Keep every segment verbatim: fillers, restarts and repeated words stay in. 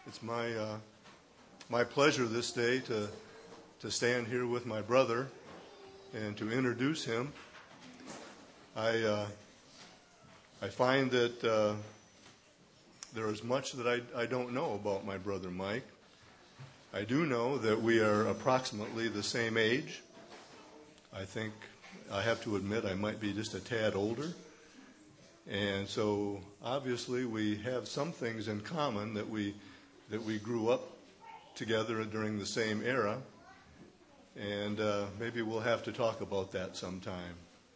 It's my uh, my pleasure this day to to stand here with my brother and to introduce him. I uh, I find that uh, there is much that I, I don't know about my brother Mike. I do know that we are approximately the same age. I think I have to admit I might be just a tad older. And so obviously we have some things in common that we that we grew up together during the same era. And uh, maybe we'll have to talk about that sometime.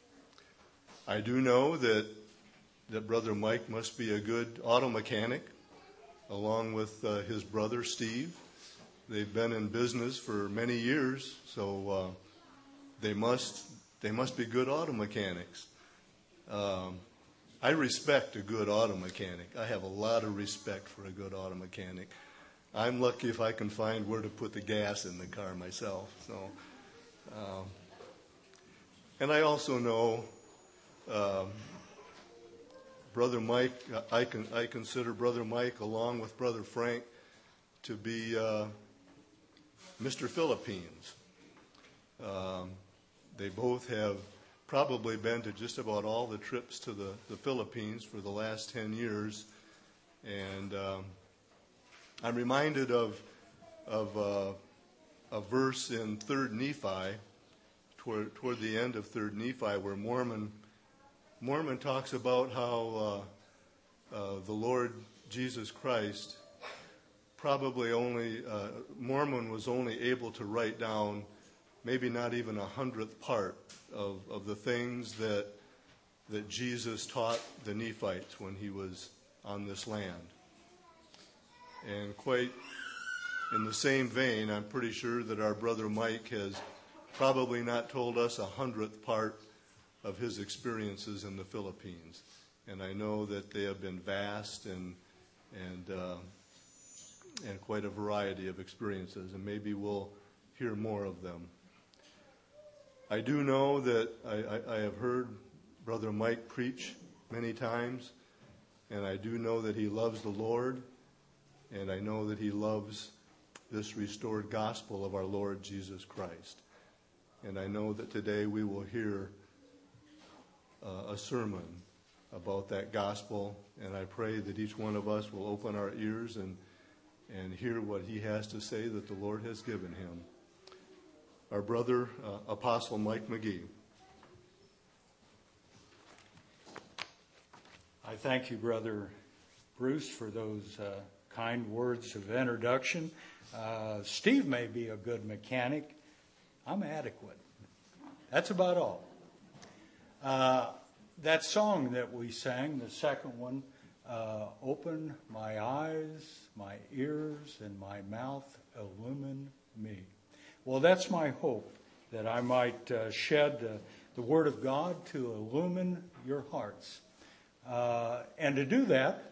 I do know that that Brother Mike must be a good auto mechanic, along with uh, his brother Steve. They've been in business for many years, so uh, they must they must be good auto mechanics. Um, I respect a good auto mechanic. I have a lot of respect for a good auto mechanic. I'm lucky if I can find where to put the gas in the car myself. So, um, and I also know um, Brother Mike. I can I consider Brother Mike, along with Brother Frank, to be uh, Mister Philippines. Um, they both have probably been to just about all the trips to the, the Philippines for the last ten years. And um, I'm reminded of of uh, a verse in Third Nephi, toward, toward the end of Third Nephi, where Mormon Mormon talks about how uh, uh, the Lord Jesus Christ probably only, uh, Mormon was only able to write down maybe not even a hundredth part of, of the things that that Jesus taught the Nephites when he was on this land. And quite in the same vein, I'm pretty sure that our brother Mike has probably not told us a hundredth part of his experiences in the Philippines. And I know that they have been vast and and uh, and quite a variety of experiences, and maybe we'll hear more of them. I do know that I, I, I have heard Brother Mike preach many times, and I do know that he loves the Lord, and I know that he loves this restored gospel of our Lord Jesus Christ. And I know that today we will hear uh, a sermon about that gospel, and I pray that each one of us will open our ears and, and hear what he has to say that the Lord has given him. Our brother, uh, Apostle Mike McGee. I thank you, Brother Bruce, for those uh, kind words of introduction. Uh, Steve may be a good mechanic. I'm adequate. That's about all. Uh, that song that we sang, the second one, uh, Open my eyes, my ears, and my mouth, illumine me. Well, that's my hope, that I might uh, shed uh, the Word of God to illumine your hearts. Uh, and to do that,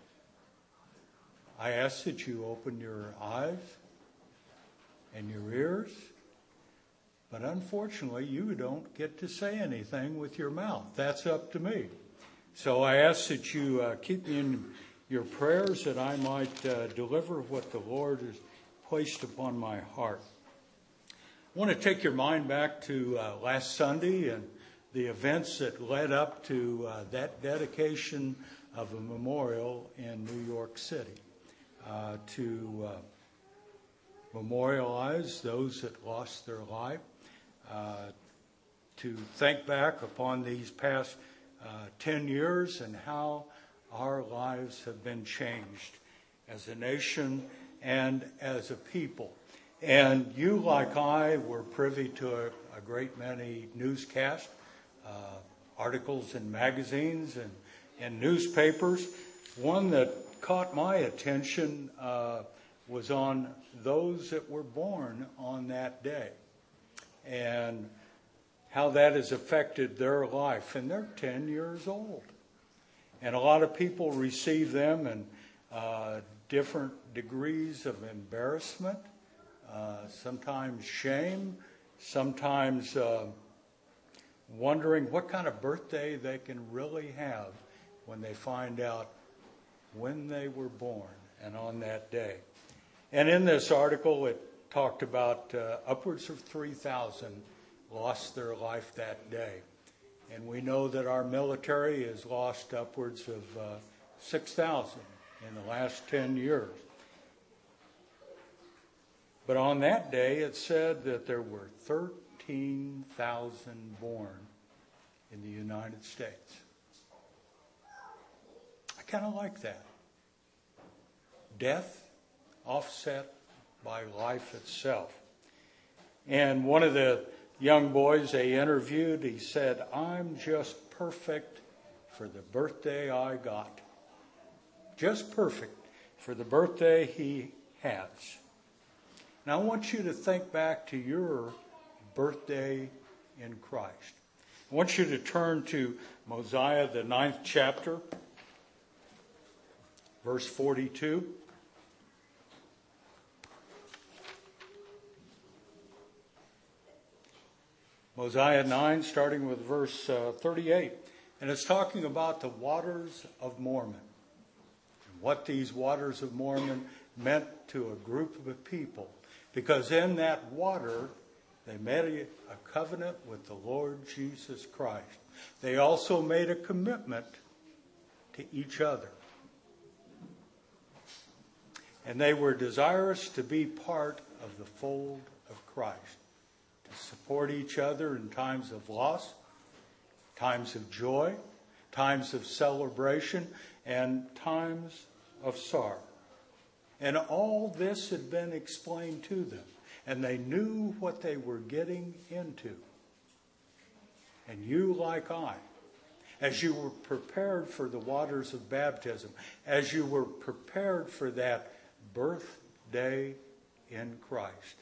I ask that you open your eyes and your ears. But unfortunately, you don't get to say anything with your mouth. That's up to me. So I ask that you uh, keep me in your prayers, that I might uh, deliver what the Lord has placed upon my heart. I want to take your mind back to uh, last Sunday and the events that led up to uh, that dedication of a memorial in New York City uh, to uh, memorialize those that lost their life, uh, to think back upon these past uh, ten years and how our lives have been changed as a nation and as a people. And you, like I, were privy to a, a great many newscasts, uh, articles in magazines and, and newspapers. One that caught my attention uh, was on those that were born on that day and how that has affected their life. And they're ten years old. And a lot of people receive them in uh, different degrees of embarrassment. Uh, sometimes shame, sometimes uh, wondering what kind of birthday they can really have when they find out when they were born and on that day. And in this article, it talked about uh, upwards of three thousand lost their life that day. And we know that our military has lost upwards of uh, six thousand in the last ten years. But on that day, it said that there were thirteen thousand born in the United States. I kind of like that. Death offset by life itself. And one of the young boys they interviewed, he said, "I'm just perfect for the birthday I got." Just perfect for the birthday he has. Now I want you to think back to your birthday in Christ. I want you to turn to Mosiah, the ninth chapter, verse forty-two. Mosiah nine, starting with verse uh, thirty-eight. And it's talking about the waters of Mormon. And what these waters of Mormon meant to a group of people. Because in that water, they made a, a covenant with the Lord Jesus Christ. They also made a commitment to each other. And they were desirous to be part of the fold of Christ. To support each other in times of loss, times of joy, times of celebration, and times of sorrow. And all this had been explained to them. And they knew what they were getting into. And you, like I, as you were prepared for the waters of baptism, as you were prepared for that birthday in Christ,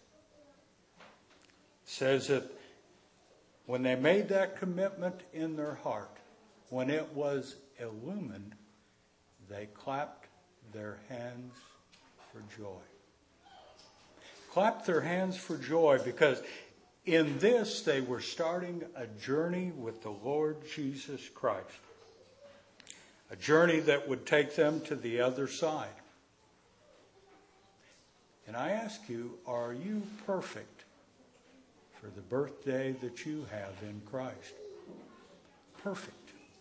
says that when they made that commitment in their heart, when it was illumined, they clapped their hands for joy. Clapped their hands for joy because in this they were starting a journey with the Lord Jesus Christ. A journey that would take them to the other side. And I ask you, are you perfect for the birthday that you have in Christ? Perfect.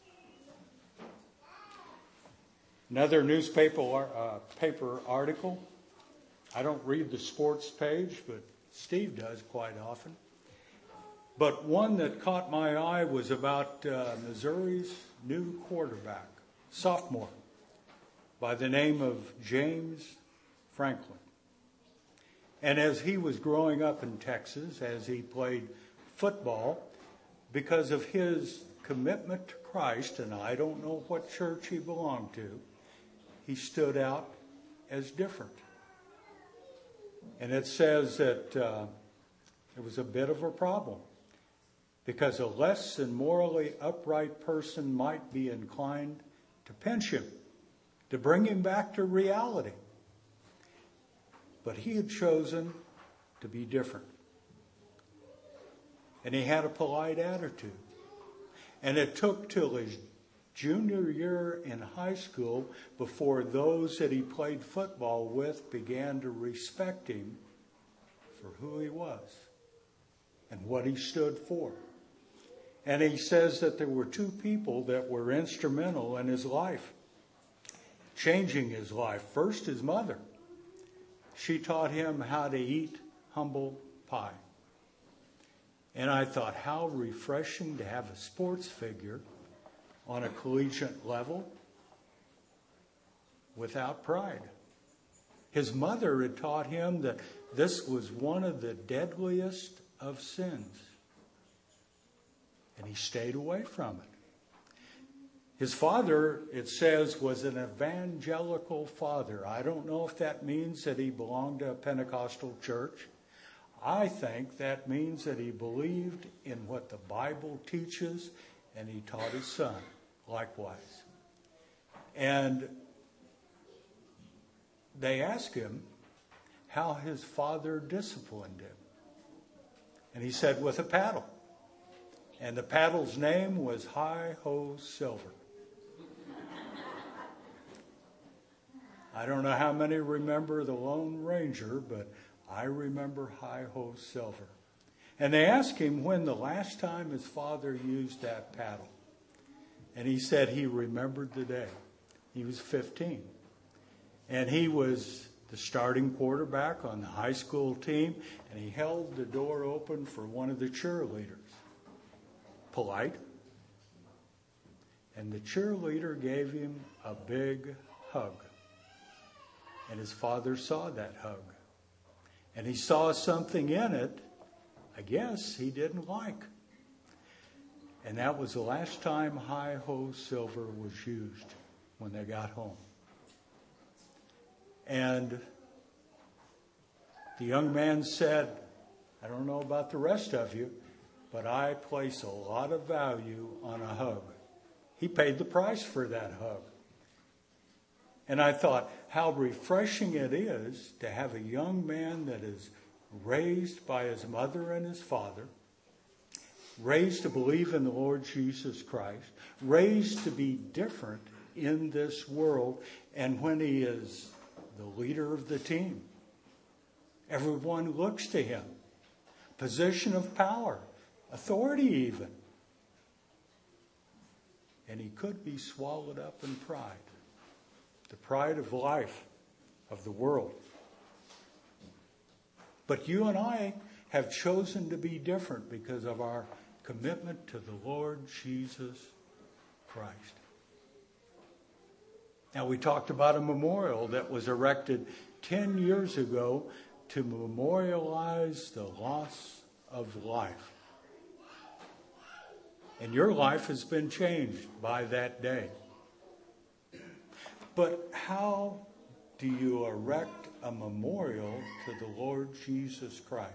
Another newspaper uh, paper article. I don't read the sports page, but Steve does quite often. But one that caught my eye was about uh, Missouri's new quarterback, sophomore, by the name of James Franklin. And as he was growing up in Texas, as he played football, because of his commitment to Christ, and I don't know what church he belonged to, he stood out as different. And it says that uh, it was a bit of a problem because a less than morally upright person might be inclined to pinch him, to bring him back to reality. But he had chosen to be different. And he had a polite attitude. And it took till his junior year in high school before those that he played football with began to respect him for who he was and what he stood for. And he says that there were two people that were instrumental in his life, changing his life. First, his mother. She taught him how to eat humble pie. And I thought, how refreshing to have a sports figure on a collegiate level without pride. His mother had taught him that this was one of the deadliest of sins. And he stayed away from it. His father, it says, was an evangelical father. I don't know if that means that he belonged to a Pentecostal church. I think that means that he believed in what the Bible teaches, and he taught his son likewise. And they asked him how his father disciplined him. And he said, with a paddle. And the paddle's name was Hi Ho Silver. I don't know how many remember the Lone Ranger, but I remember Hi-Ho Silver. And they asked him when the last time his father used that paddle. And he said he remembered the day. He was fifteen. And he was the starting quarterback on the high school team, and he held the door open for one of the cheerleaders. Polite. And the cheerleader gave him a big hug. And his father saw that hug. And he saw something in it, I guess, he didn't like. And that was the last time Hi-Ho Silver was used when they got home. And the young man said, I don't know about the rest of you, but I place a lot of value on a hug. He paid the price for that hug. And I thought how refreshing it is to have a young man that is raised by his mother and his father, raised to believe in the Lord Jesus Christ, raised to be different in this world, and when he is the leader of the team, everyone looks to him. Position of power, authority even. And he could be swallowed up in pride. The pride of life, of the world. But you and I have chosen to be different because of our commitment to the Lord Jesus Christ. Now, we talked about a memorial that was erected ten years ago to memorialize the loss of life. And your life has been changed by that day. But how do you erect a memorial to the Lord Jesus Christ?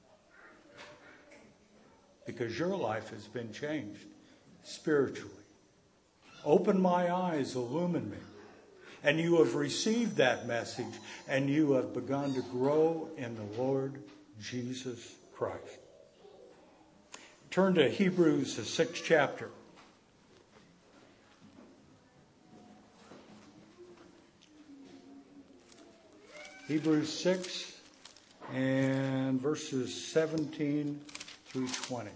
Because your life has been changed spiritually. Open my eyes, illumine me. And you have received that message, and you have begun to grow in the Lord Jesus Christ. Turn to Hebrews, the sixth chapter. Hebrews six and verses seventeen through twenty.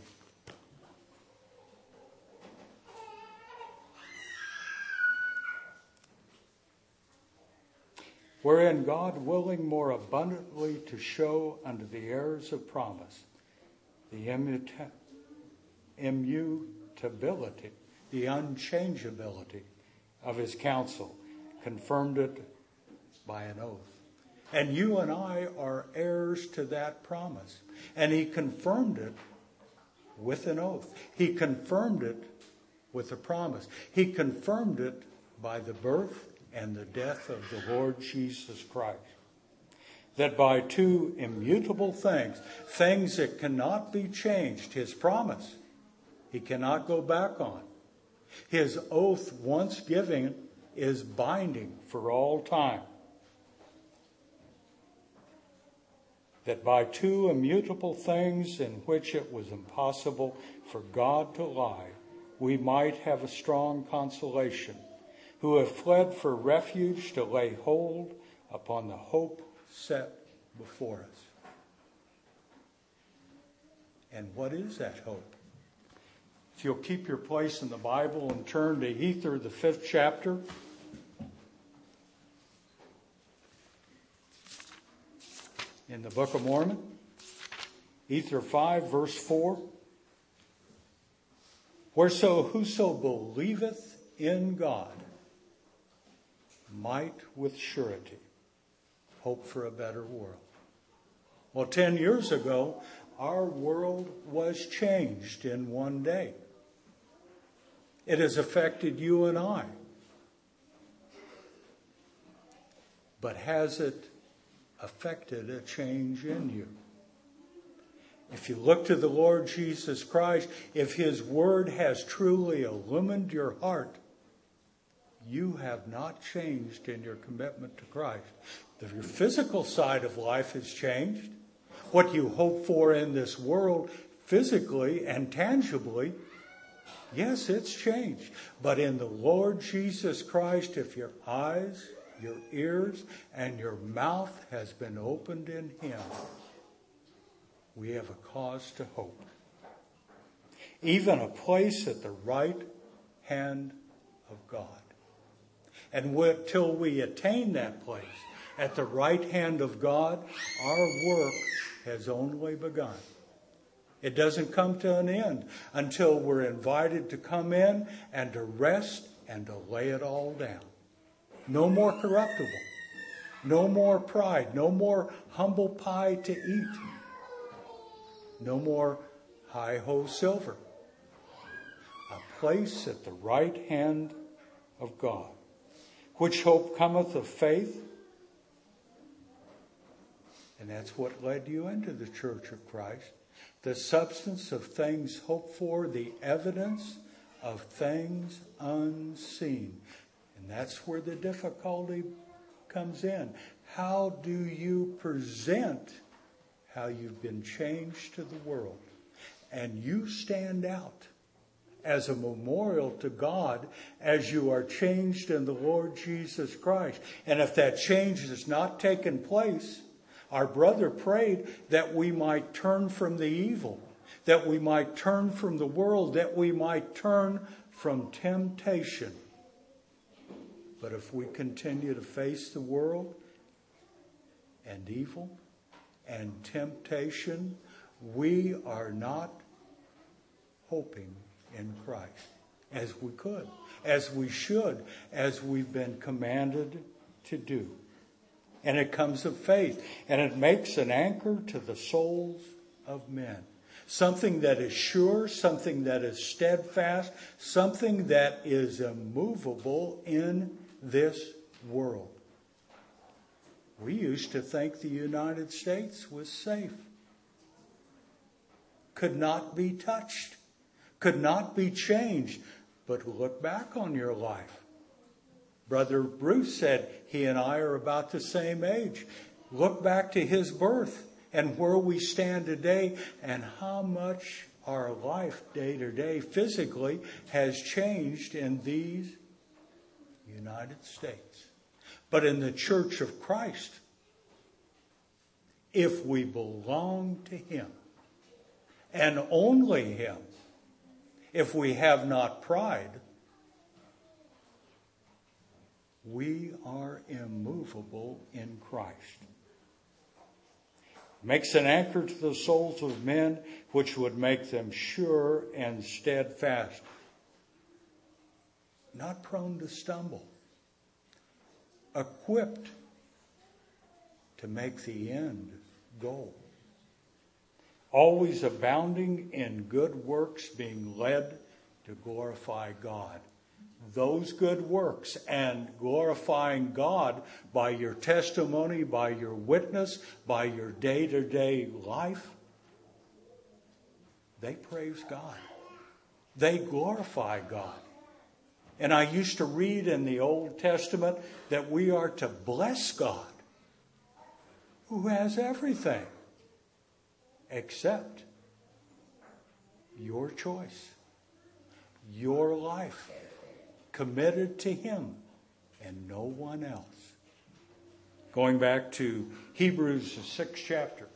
Wherein God, willing more abundantly to show unto the heirs of promise the immuta- immutability, the unchangeability of his counsel, confirmed it by an oath. And you and I are heirs to that promise. And he confirmed it with an oath. He confirmed it with a promise. He confirmed it by the birth and the death of the Lord Jesus Christ. That by two immutable things, things that cannot be changed, his promise, he cannot go back on. His oath once given is binding for all time. That by two immutable things in which it was impossible for God to lie, we might have a strong consolation, who have fled for refuge to lay hold upon the hope set before us. And what is that hope? If you'll keep your place in the Bible and turn to Ether, the fifth chapter. In the Book of Mormon, Ether five, verse four. Whereso whoso believeth in God might with surety hope for a better world. Well, ten years ago, our world was changed in one day. It has affected you and I. But has it affected a change in you? If you look to the Lord Jesus Christ, if his word has truly illumined your heart, you have not changed in your commitment to Christ. Your physical side of life has changed. What you hope for in this world, physically and tangibly, yes, it's changed. But in the Lord Jesus Christ, if your eyes your ears, and your mouth has been opened in him, we have a cause to hope. Even a place at the right hand of God. And until we attain that place, at the right hand of God, our work has only begun. It doesn't come to an end until we're invited to come in and to rest and to lay it all down. No more corruptible. No more pride. No more humble pie to eat. No more high-ho silver. A place at the right hand of God. Which hope cometh of faith. And that's what led you into the Church of Christ. The substance of things hoped for, the evidence of things unseen. And that's where the difficulty comes in. How do you present how you've been changed to the world? And you stand out as a memorial to God as you are changed in the Lord Jesus Christ. And if that change has not taken place, our brother prayed that we might turn from the evil, that we might turn from the world, that we might turn from temptation. But if we continue to face the world and evil and temptation, we are not hoping in Christ as we could, as we should, as we've been commanded to do. And it comes of faith, and it makes an anchor to the souls of men. Something that is sure, something that is steadfast, something that is immovable in this world. We used to think the United States was safe, could not be touched, could not be changed. But look back on your life. Brother Bruce said he and I are about the same age. Look back to his birth and where we stand today and how much our life day to day physically has changed in these United States. But in the Church of Christ, if we belong to him and only him, if we have not pride, we are immovable in Christ. Makes an anchor to the souls of men, which would make them sure and steadfast, not prone to stumble, equipped to make the end goal, always abounding in good works, being led to glorify God. Those good works and glorifying God by your testimony, by your witness, by your day-to-day life, they praise God. They glorify God. And I used to read in the Old Testament that we are to bless God, who has everything except your choice, your life, committed to him and no one else. Going back to Hebrews, the sixth chapter.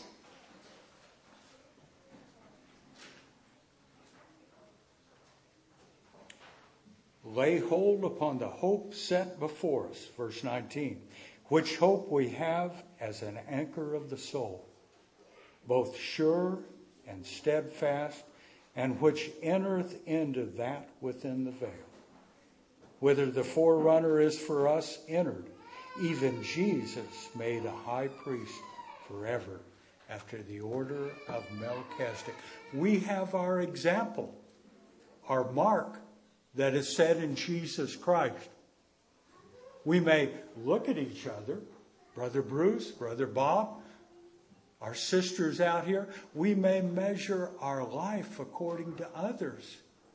Lay hold upon the hope set before us, verse nineteen, which hope we have as an anchor of the soul, both sure and steadfast, and which entereth into that within the veil, whither the forerunner is for us entered, even Jesus made a high priest forever after the order of Melchizedek. We have our example, our mark that is set in Jesus Christ. We may look at each other, Brother Bruce, Brother Bob, our sisters out here, we may measure our life according to others.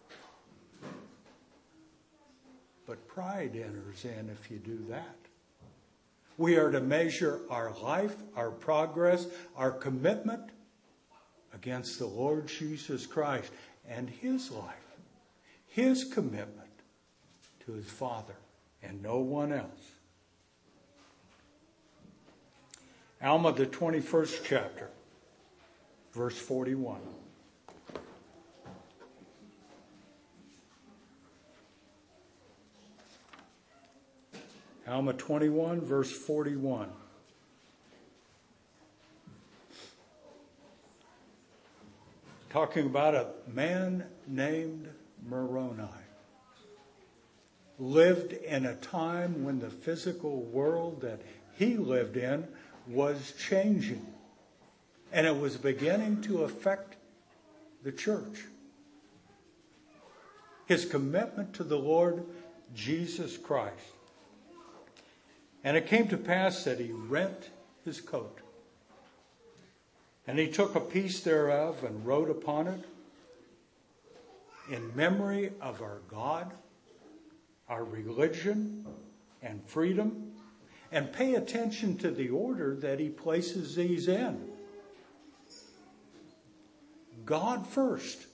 But pride enters in if you do that. We are to measure our life, our progress, our commitment against the Lord Jesus Christ and his life, his commitment to his Father and no one else. Alma, the twenty-first chapter, verse forty-one. Alma twenty-one, verse forty-one. Talking about a man named Moroni. Lived in a time when the physical world that he lived in was changing. And it was beginning to affect the church. His commitment to the Lord Jesus Christ. And it came to pass that he rent his coat. And he took a piece thereof and wrote upon it, in memory of our God, our religion, and freedom. And pay attention to the order that he places these in. God first.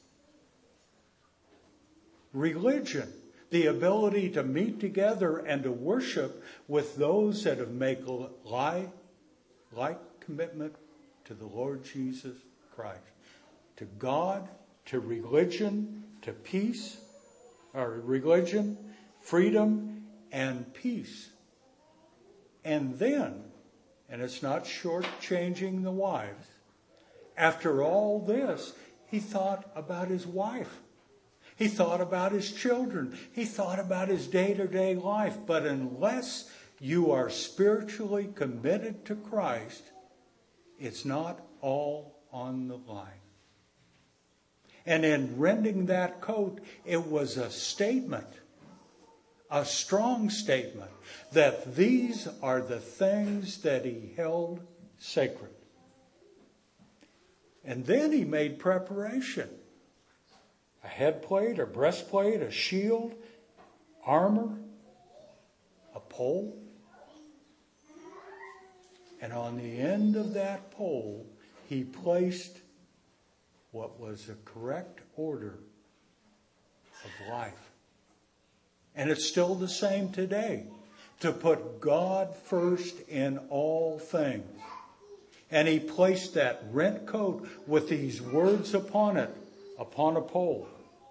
Religion. The ability to meet together and to worship with those that have made like, like commitment to the Lord Jesus Christ. To God, to religion, to peace, or religion, freedom, and peace. And then, and it's not shortchanging the wives, after all this, he thought about his wife. He thought about his children. He thought about his day-to-day life. But unless you are spiritually committed to Christ, it's not all on the line. And in rending that coat, it was a statement, a strong statement, that these are the things that he held sacred. And then he made preparation. A headplate, a breastplate, a shield, armor, a pole. And on the end of that pole, he placed what was the correct order of life. And it's still the same today. To put God first in all things. And he placed that rent coat with these words upon it, upon a pole.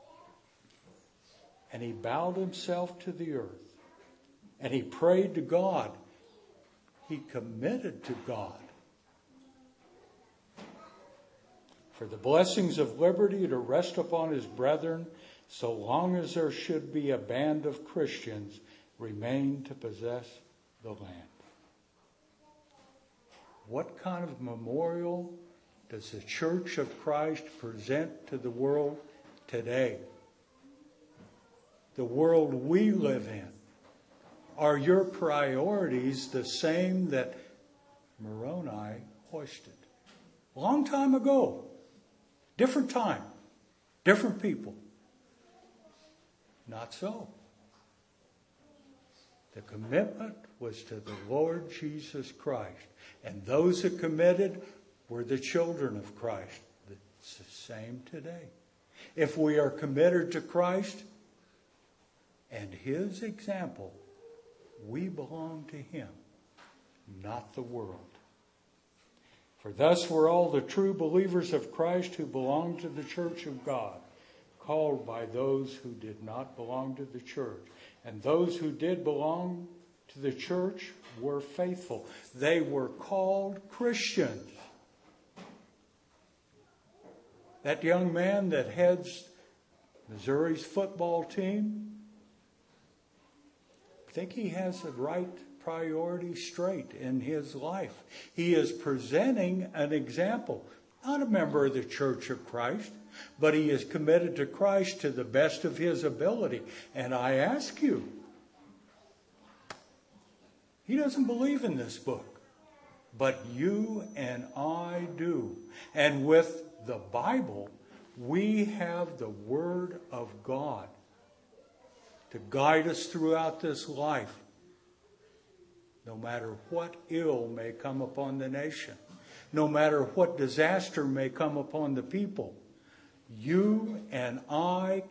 And he bowed himself to the earth. And he prayed to God. He committed to God. For the blessings of liberty to rest upon his brethren, so long as there should be a band of Christians remain to possess the land. What kind of memorial does the Church of Christ present to the world today? The world we live in. Are your priorities the same that Moroni hoisted? A long time ago. Different time. Different people. Not so. The commitment was to the Lord Jesus Christ. And those that committed were the children of Christ. It's the same today. If we are committed to Christ and his example, we belong to him, not the world. For thus were all the true believers of Christ who belonged to the church of God, called by those who did not belong to the church. And those who did belong to the church were faithful. They were called Christians. That young man that heads Missouri's football team, I think he has the right priority straight in his life. He is presenting an example, not a member of the Church of Christ, but he is committed to Christ to the best of his ability. And I ask you, he doesn't believe in this book, but you and I do. And with the Bible, we have the Word of God to guide us throughout this life, no matter what ill may come upon the nation, no matter what disaster may come upon the people. You and I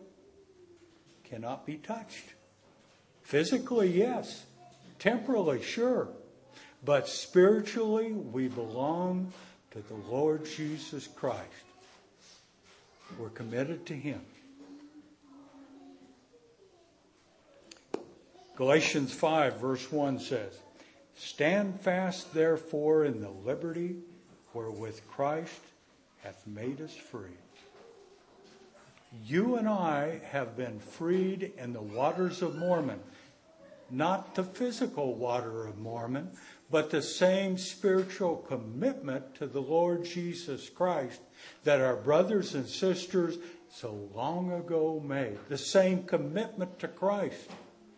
cannot be touched. Physically, yes. Temporally, sure. But spiritually, we belong to the Lord Jesus Christ. We're committed to Him. Galatians five verse one says, "Stand fast therefore in the liberty wherewith Christ hath made us free." You and I have been freed in the waters of Mormon. Not the physical water of Mormon, but the same spiritual commitment to the Lord Jesus Christ that our brothers and sisters so long ago made. The same commitment to Christ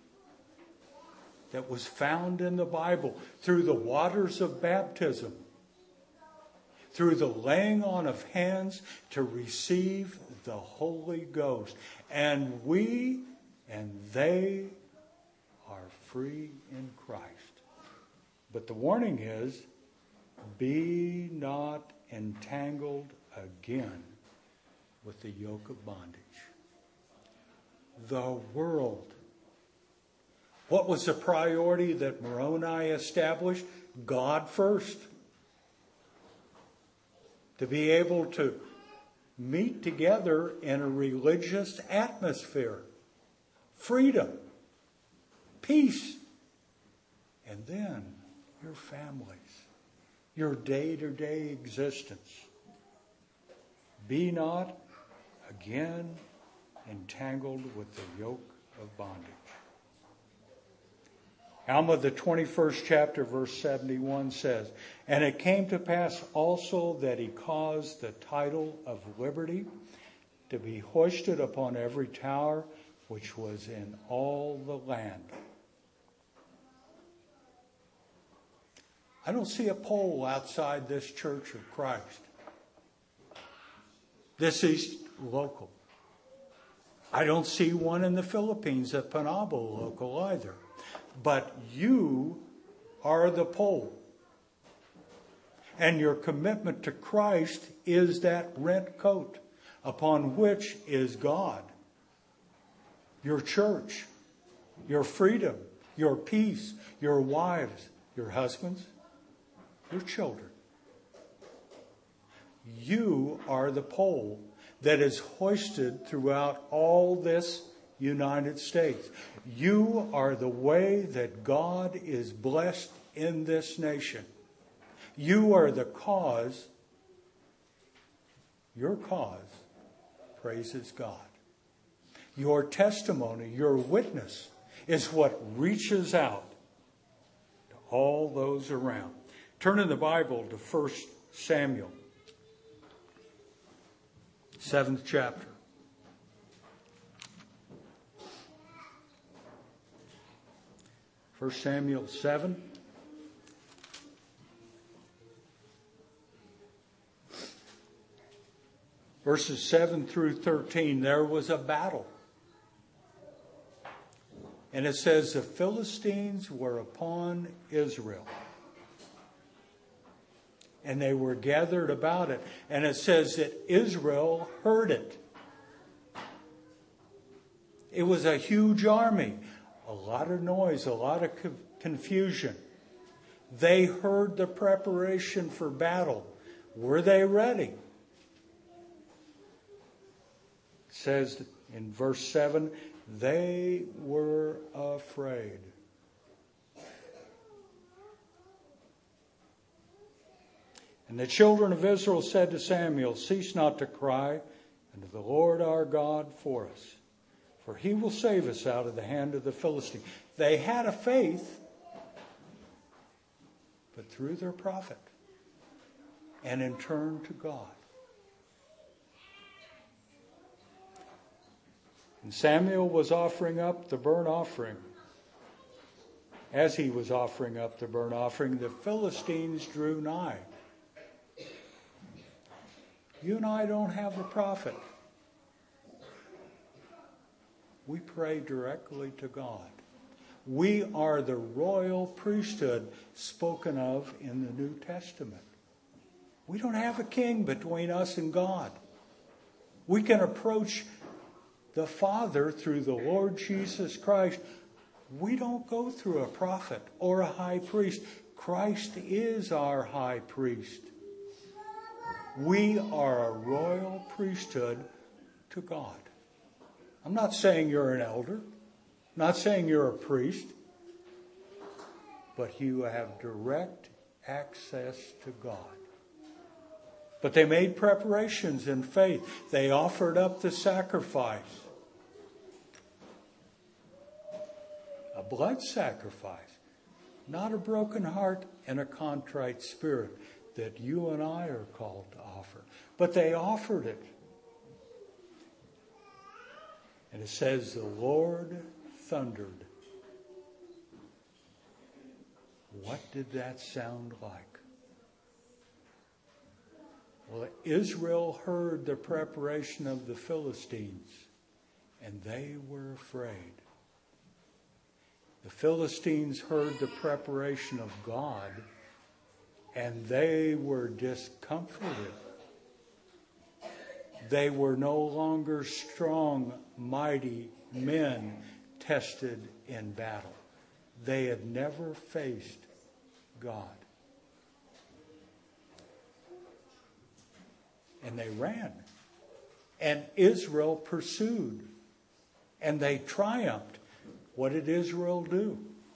that was found in the Bible through the waters of baptism, through the laying on of hands to receive the Holy Ghost. And we and they are free in Christ. But the warning is, be not entangled again with the yoke of bondage. The world. What was the priority that Moroni established? God first. To be able to meet together in a religious atmosphere. Freedom. Peace. And then your families. Your day-to-day existence. Be not again entangled with the yoke of bondage. Alma, the twenty-first chapter, verse seventy-one says, "And it came to pass also that he caused the title of liberty to be hoisted upon every tower which was in all the land." I don't see a pole outside this Church of Christ. This is local. I don't see one in the Philippines at Panabo local either. But you are the pole. And your commitment to Christ is that rent coat upon which is God. Your church, your freedom, your peace, your wives, your husbands, your children. You are the pole that is hoisted throughout all this United States. You are the way that God is blessed in this nation. You are the cause, your cause praises God. Your testimony, your witness is what reaches out to all those around. Turn in the Bible to First Samuel, seventh chapter. First Samuel seven. Verses seven through thirteen, there was a battle. And it says the Philistines were upon Israel. And they were gathered about it. And it says that Israel heard it. It was a huge army. A lot of noise, a lot of confusion. They heard the preparation for battle. Were they ready? It says in verse seven, they were afraid. And the children of Israel said to Samuel, "Cease not to cry unto the Lord our God for us, for he will save us out of the hand of the Philistines." They had a faith, but through their prophet, and in turn to God. And Samuel was offering up the burnt offering. As he was offering up the burnt offering, the Philistines drew nigh. You and I don't have a prophet. We pray directly to God. We are the royal priesthood spoken of in the New Testament. We don't have a king between us and God. We can approach the Father through the Lord Jesus Christ. We don't go through a prophet or a high priest. Christ is our high priest. We are a royal priesthood to God. I'm not saying you're an elder. I'm not saying you're a priest. But you have direct access to God. But they made preparations in faith. They offered up the sacrifice. A blood sacrifice. Not a broken heart and a contrite spirit that you and I are called to offer. But they offered it. And it says the Lord thundered. What did that sound like? Well, Israel heard the preparation of the Philistines, and they were afraid. The Philistines heard the preparation of God, and they were discomforted. They were no longer strong, mighty men tested in battle. They had never faced God. And they ran. And Israel pursued. And they triumphed. What did Israel do?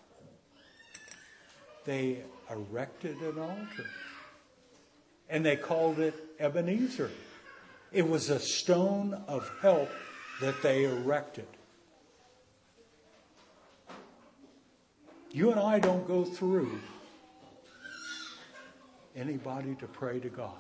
They erected an altar. And they called it Ebenezer. It was a stone of help that they erected. You and I don't go through anybody to pray to God.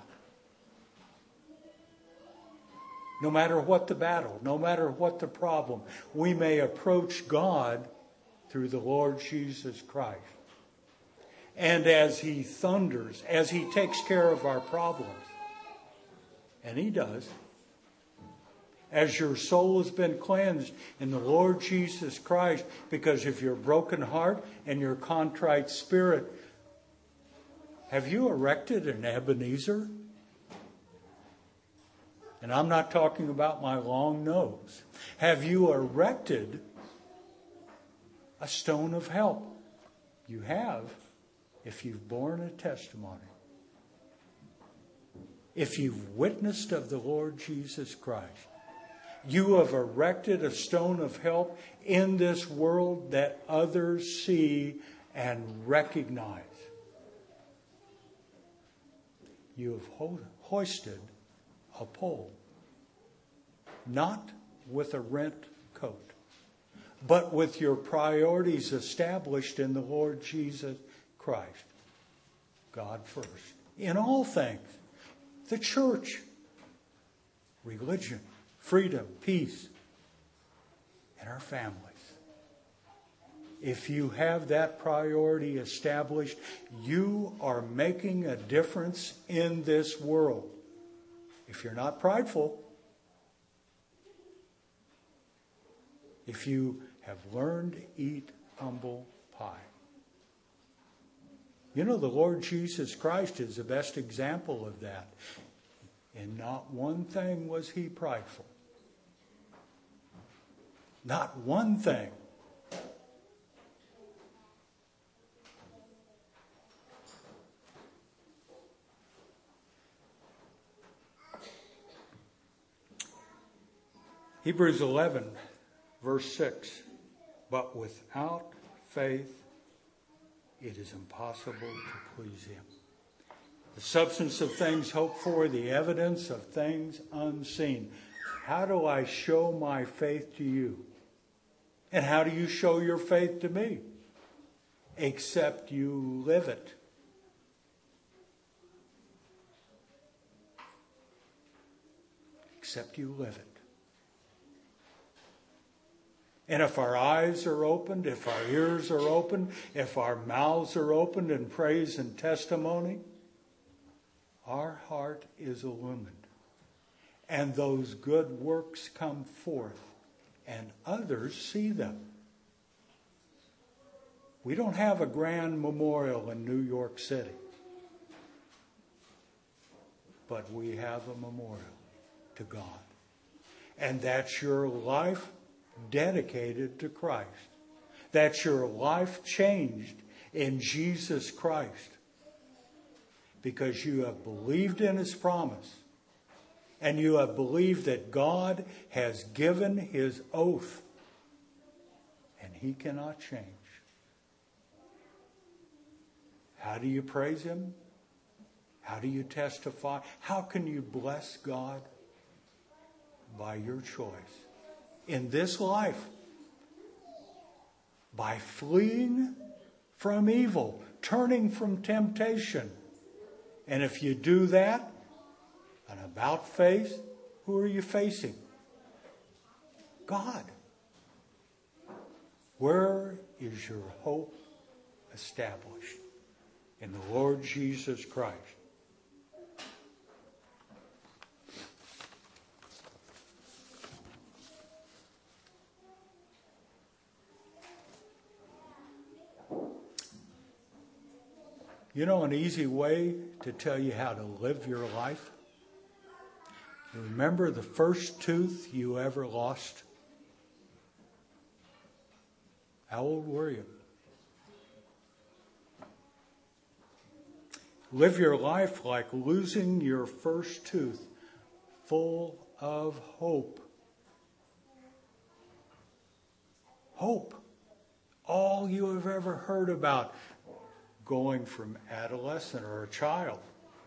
No matter what the battle, no matter what the problem, we may approach God through the Lord Jesus Christ. And as He thunders, as He takes care of our problems, and He does, as your soul has been cleansed in the Lord Jesus Christ, because of your broken heart and your contrite spirit, have you erected an Ebenezer? And I'm not talking about my long nose. Have you erected a stone of help? You have, if you've borne a testimony. If you've witnessed of the Lord Jesus Christ. You have erected a stone of help in this world that others see and recognize. You have ho- hoisted a pole, not with a rent coat, but with your priorities established in the Lord Jesus Christ. God first. In all things, the church, religion, freedom, peace, and our families. If you have that priority established, you are making a difference in this world. If you're not prideful, if you have learned to eat humble pie. You know, the Lord Jesus Christ is the best example of that. In not one thing was He prideful. Not one thing. Hebrews eleven, verse six. But without faith, it is impossible to please Him. The substance of things hoped for, the evidence of things unseen. How do I show my faith to you? And how do you show your faith to me? Except you live it. Except you live it. And if our eyes are opened, if our ears are opened, if our mouths are opened in praise and testimony, our heart is illumined. And those good works come forth, and others see them. We don't have a grand memorial in New York City, but we have a memorial to God. And that's your life dedicated to Christ. That's your life changed in Jesus Christ because you have believed in His promise and you have believed that God has given His oath and He cannot change. How do you praise Him? How do you testify? How can you bless God? By your choice. In this life. By fleeing from evil. Turning from temptation. And if you do that, an about face, who are you facing? God. Where is your hope established? In the Lord Jesus Christ. You know an easy way to tell you how to live your life? Remember the first tooth you ever lost? How old were you? Live your life like losing your first tooth, full of hope. Hope. All you have ever heard about. Going from adolescent or a child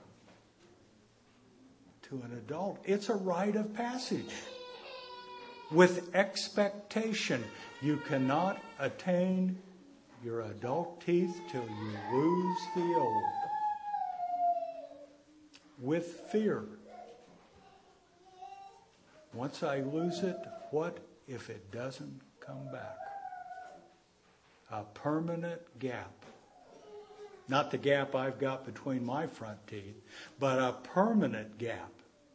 to an adult. It's a rite of passage. With expectation. You cannot attain your adult teeth till you lose the old. With fear. Once I lose it, what if it doesn't come back? A permanent gap. Not the gap I've got between my front teeth, but a permanent gap.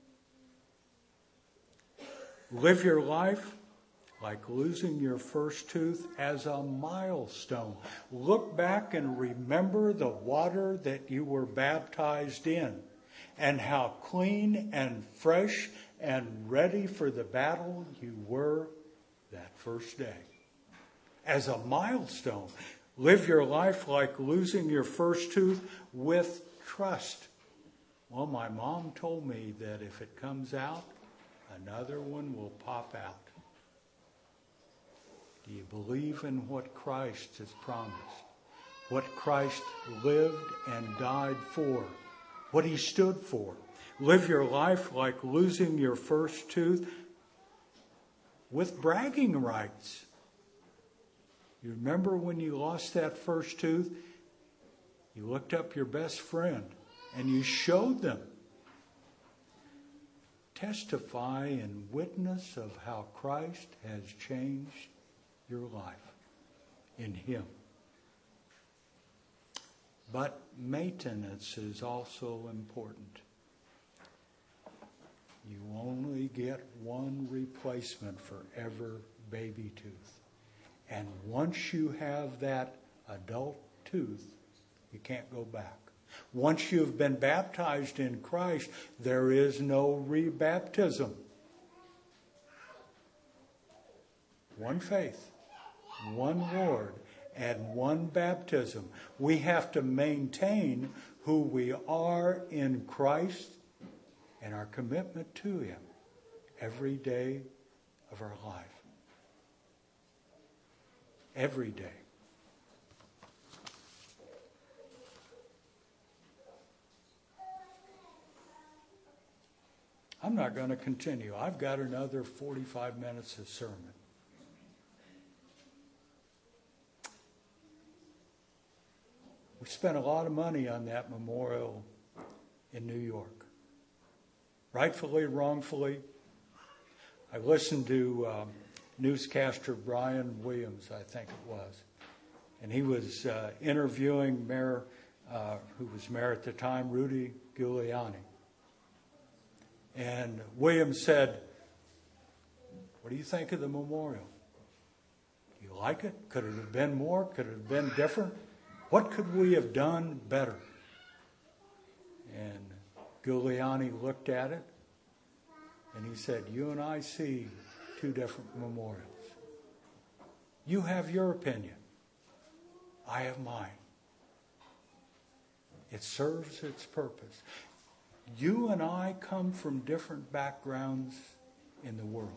Live your life like losing your first tooth as a milestone. Look back and remember the water that you were baptized in and how clean and fresh and ready for the battle you were that first day. As a milestone. Live your life like losing your first tooth with trust. Well, my mom told me that if it comes out, another one will pop out. Do you believe in what Christ has promised? What Christ lived and died for? What He stood for? Live your life like losing your first tooth with bragging rights. You remember when you lost that first tooth? You looked up your best friend and you showed them. Testify and witness of how Christ has changed your life in Him. But maintenance is also important. You only get one replacement for every baby tooth. And once you have that adult tooth, you can't go back. Once you've been baptized in Christ, there is no rebaptism. One faith, one Lord, and one baptism. We have to maintain who we are in Christ and our commitment to Him every day of our life. Every day. I'm not going to continue. I've got another forty-five minutes of sermon. We spent a lot of money on that memorial in New York. Rightfully, wrongfully. I listened to um, newscaster Brian Williams, I think it was. And he was uh, interviewing Mayor, uh, who was mayor at the time, Rudy Giuliani. And Williams said, "What do you think of the memorial? Do you like it? Could it have been more? Could it have been different? What could we have done better?" And Giuliani looked at it and he said, "You and I see two different memorials. You have your opinion. I have mine. It serves its purpose. You and I come from different backgrounds in the world.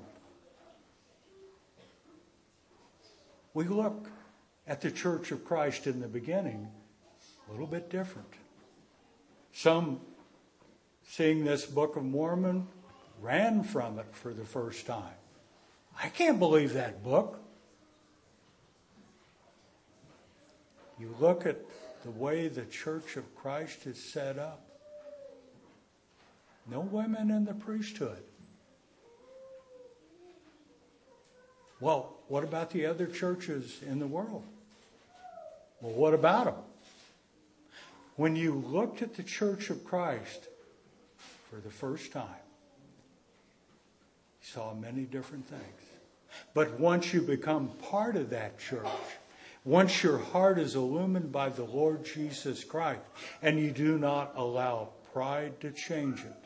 We look at the Church of Christ in the beginning a little bit different. Some, seeing this Book of Mormon, ran from it for the first time. I can't believe that book. You look at the way the Church of Christ is set up. No women in the priesthood. Well, what about the other churches in the world? Well, what about them? When you looked at the Church of Christ for the first time, you saw many different things. But once you become part of that church, once your heart is illumined by the Lord Jesus Christ, and you do not allow pride to change it,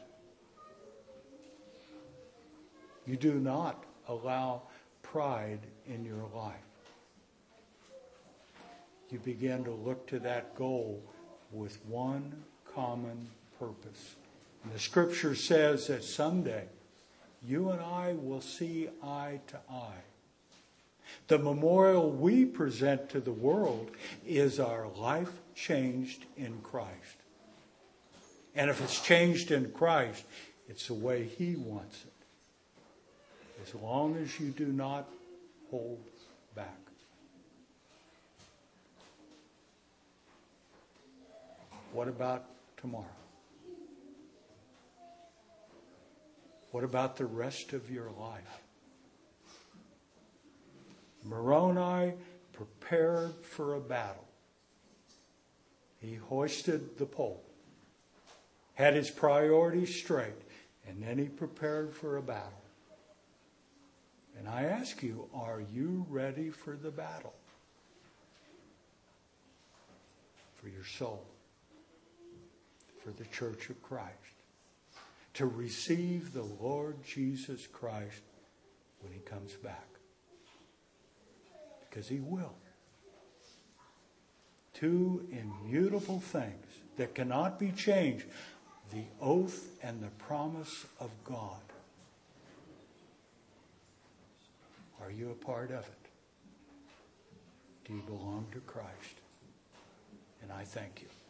you do not allow pride in your life, you begin to look to that goal with one common purpose. And the Scripture says that someday you and I will see eye to eye. The memorial we present to the world is our life changed in Christ. And if it's changed in Christ, it's the way He wants it. As long as you do not hold back. What about tomorrow? What about the rest of your life? Moroni prepared for a battle. He hoisted the pole, had his priorities straight, and then he prepared for a battle. And I ask you, are you ready for the battle? For your soul, for the Church of Christ, to receive the Lord Jesus Christ when He comes back. Because He will. Two immutable things that cannot be changed: the oath and the promise of God. Are you a part of it? Do you belong to Christ? And I thank you.